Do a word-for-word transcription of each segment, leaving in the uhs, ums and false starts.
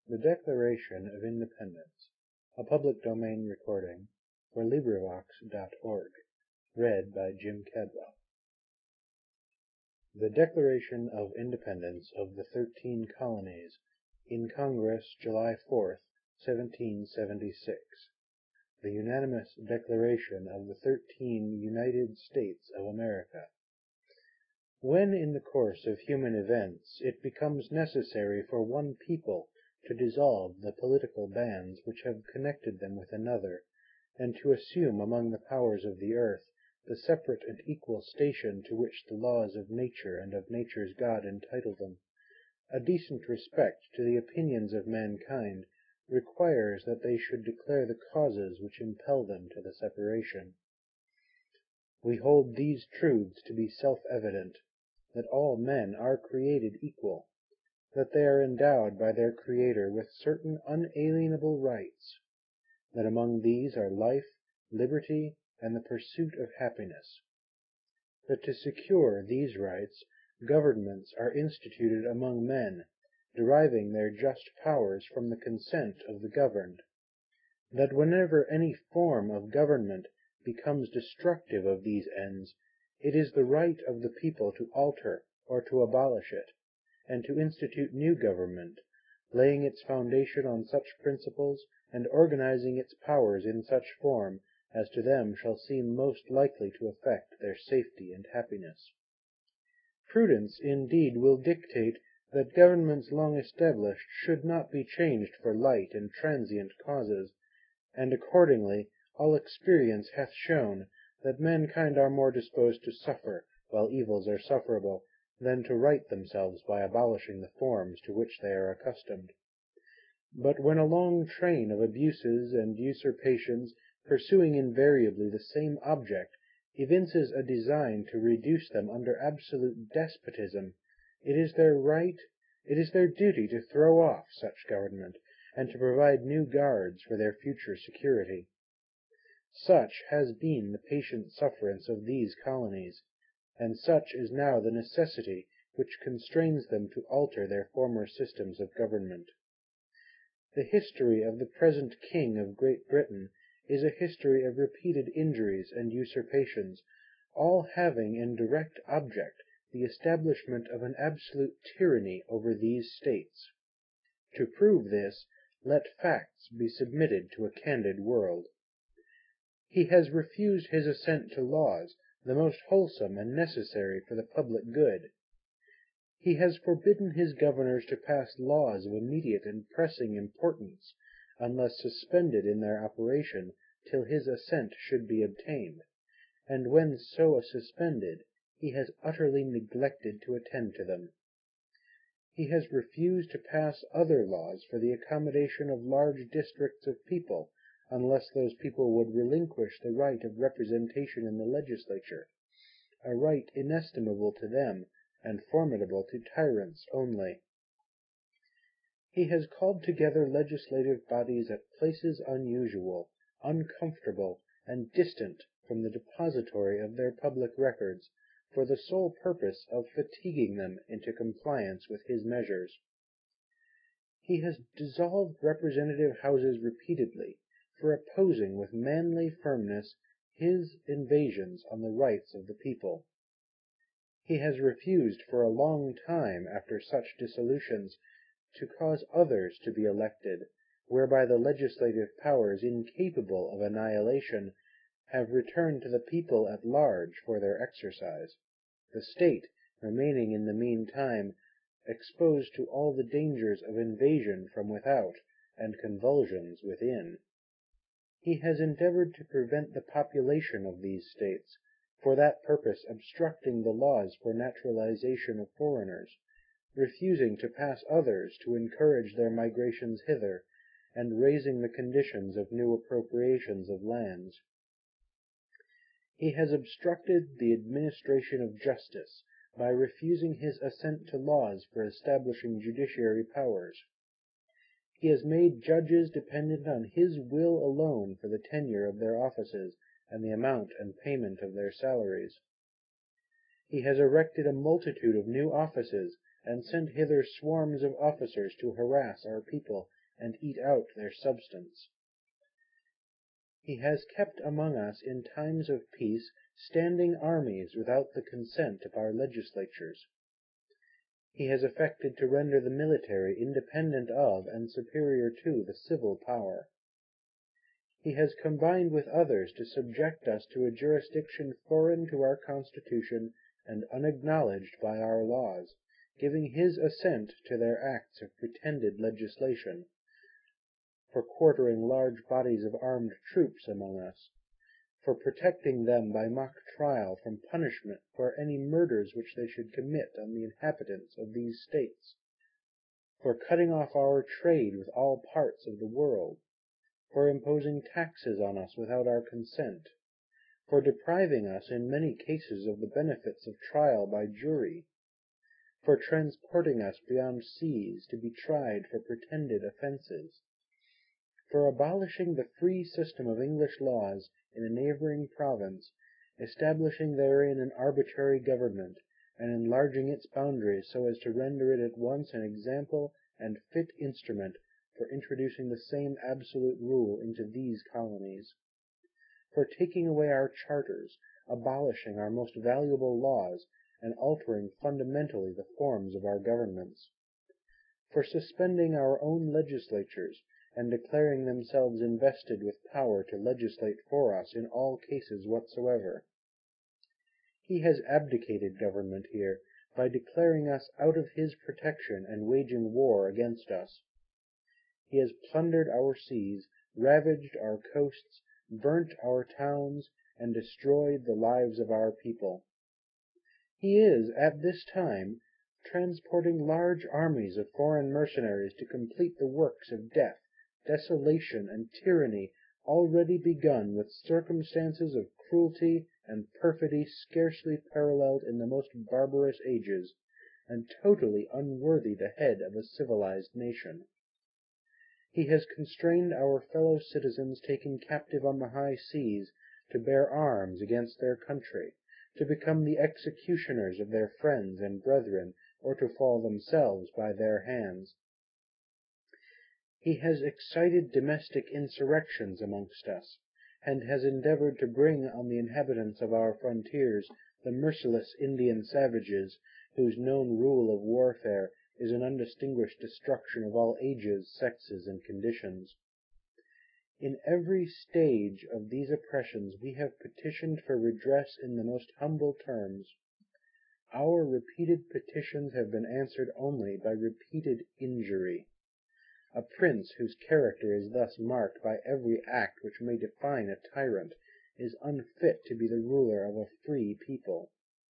The Declaration of Independence, a public domain recording for LibriVox dot org, read by Jim Cadwell. The Declaration of Independence of the Thirteen Colonies, in Congress, July fourth, seventeen seventy-six. The Unanimous Declaration of the Thirteen United States of America. When in the course of human events it becomes necessary for one people to dissolve the political bands which have connected them with another, and to assume among the powers of the earth the separate and equal station to which the laws of nature and of nature's God entitle them, a decent respect to the opinions of mankind requires that they should declare the causes which impel them to the separation. We hold these truths to be self-evident, that all men are created equal, that they are endowed by their Creator with certain unalienable rights, that among these are life, liberty, and the pursuit of happiness, that to secure these rights governments are instituted among men, deriving their just powers from the consent of the governed, that whenever any form of government becomes destructive of these ends, it is the right of the people to alter or to abolish it, and to institute new government, laying its foundation on such principles and organizing its powers in such form as to them shall seem most likely to affect their safety and happiness. Prudence indeed will dictate that governments long established should not be changed for light and transient causes, and accordingly all experience hath shown that mankind are more disposed to suffer while evils are sufferable than to right themselves by abolishing the forms to which they are accustomed. But when a long train of abuses and usurpations, pursuing invariably the same object, evinces a design to reduce them under absolute despotism, it is their right, it is their duty to throw off such government, and to provide new guards for their future security. Such has been the patient sufferance of these colonies, and such is now the necessity which constrains them to alter their former systems of government. The history of the present King of Great Britain is a history of repeated injuries and usurpations, all having in direct object the establishment of an absolute tyranny over these states. To prove this, let facts be submitted to a candid world. He has refused his assent to laws, the most wholesome and necessary for the public good. He has forbidden his governors to pass laws of immediate and pressing importance, unless suspended in their operation till his assent should be obtained, and when so suspended, he has utterly neglected to attend to them. He has refused to pass other laws for the accommodation of large districts of people, unless those people would relinquish the right of representation in the legislature, a right inestimable to them and formidable to tyrants only. He has called together legislative bodies at places unusual, uncomfortable, and distant from the depository of their public records, for the sole purpose of fatiguing them into compliance with his measures. He has dissolved representative houses repeatedly, for opposing with manly firmness his invasions on the rights of the people. He has refused for a long time after such dissolutions to cause others to be elected, whereby the legislative powers, incapable of annihilation, have returned to the people at large for their exercise, the state remaining in the meantime exposed to all the dangers of invasion from without and convulsions within. He has endeavored to prevent the population of these states, for that purpose obstructing the laws for naturalization of foreigners, refusing to pass others to encourage their migrations hither, and raising the conditions of new appropriations of lands. He has obstructed the administration of justice by refusing his assent to laws for establishing judiciary powers. He has made judges dependent on his will alone for the tenure of their offices and the amount and payment of their salaries. He has erected a multitude of new offices and sent hither swarms of officers to harass our people and eat out their substance. He has kept among us in times of peace standing armies without the consent of our legislatures. He has affected to render the military independent of and superior to the civil power. He has combined with others to subject us to a jurisdiction foreign to our Constitution and unacknowledged by our laws, giving his assent to their acts of pretended legislation, for quartering large bodies of armed troops among us, for protecting them by mock trial from punishment for any murders which they should commit on the inhabitants of these states, for cutting off our trade with all parts of the world, for imposing taxes on us without our consent, for depriving us in many cases of the benefits of trial by jury, for transporting us beyond seas to be tried for pretended offences, for abolishing the free system of English laws in a neighbouring province, establishing therein an arbitrary government, and enlarging its boundaries so as to render it at once an example and fit instrument for introducing the same absolute rule into these colonies, for taking away our charters, abolishing our most valuable laws, and altering fundamentally the forms of our governments, for suspending our own legislatures, and declaring themselves invested with power to legislate for us in all cases whatsoever. He has abdicated government here by declaring us out of his protection and waging war against us. He has plundered our seas, ravaged our coasts, burnt our towns, and destroyed the lives of our people. He is, at this time, transporting large armies of foreign mercenaries to complete the works of death, desolation, and tyranny already begun with circumstances of cruelty and perfidy scarcely paralleled in the most barbarous ages, and totally unworthy the head of a civilized nation. He has constrained our fellow citizens taken captive on the high seas to bear arms against their country, to become the executioners of their friends and brethren, or to fall themselves by their hands. He has excited domestic insurrections amongst us, and has endeavored to bring on the inhabitants of our frontiers the merciless Indian savages, whose known rule of warfare is an undistinguished destruction of all ages, sexes, and conditions. In every stage of these oppressions we have petitioned for redress in the most humble terms. Our repeated petitions have been answered only by repeated injury. A prince whose character is thus marked by every act which may define a tyrant is unfit to be the ruler of a free people.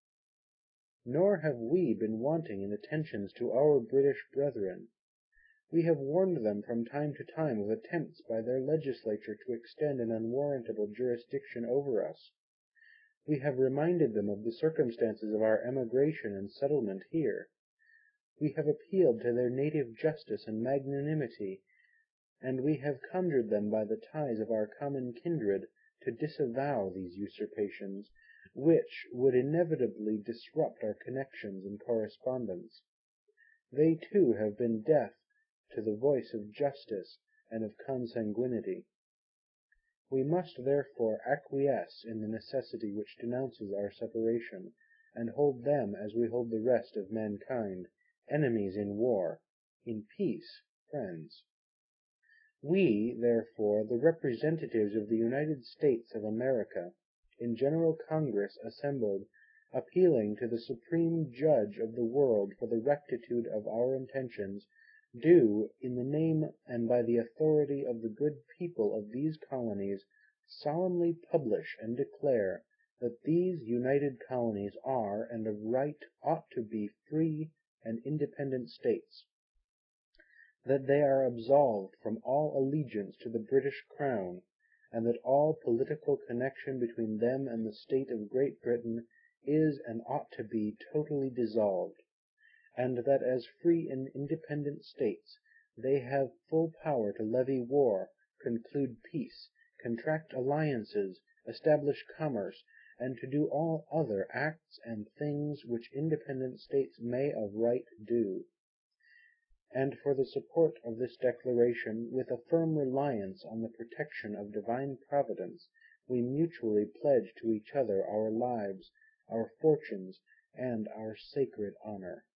Nor have we been wanting in attentions to our British brethren. We have warned them from time to time of attempts by their legislature to extend an unwarrantable jurisdiction over us. We have reminded them of the circumstances of our emigration and settlement here. We have appealed to their native justice and magnanimity, and we have conjured them by the ties of our common kindred to disavow these usurpations, which would inevitably disrupt our connections and correspondence. They too have been deaf to the voice of justice and of consanguinity. We must therefore acquiesce in the necessity which denounces our separation, and hold them as we hold the rest of mankind, enemies in war, in peace friends. We, therefore, the representatives of the United States of America, in General Congress assembled, appealing to the Supreme Judge of the world for the rectitude of our intentions, do, in the name and by the authority of the good people of these colonies, solemnly publish and declare that these united colonies are, and of right ought to be, free and independent states, that they are absolved from all allegiance to the British Crown, and that all political connection between them and the state of Great Britain is and ought to be totally dissolved, and that as free and independent states they have full power to levy war, conclude peace, contract alliances, establish commerce, and to do all other acts and things which independent states may of right do. And for the support of this declaration, with a firm reliance on the protection of divine providence, we mutually pledge to each other our lives, our fortunes, and our sacred honor.